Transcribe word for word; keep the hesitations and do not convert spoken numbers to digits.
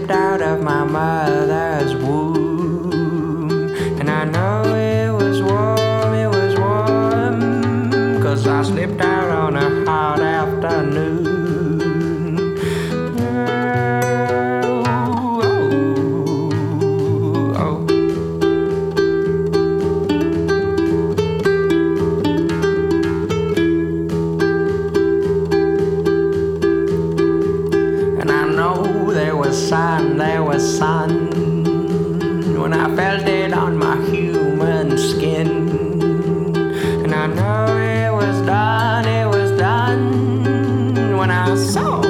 slipped out of my mother's womb. And I know it was warm, it was warm, 'cause I slipped out on a hot afternoon. Sun, there was sun when I felt it on my human skin. And I know it was done, it was done when I saw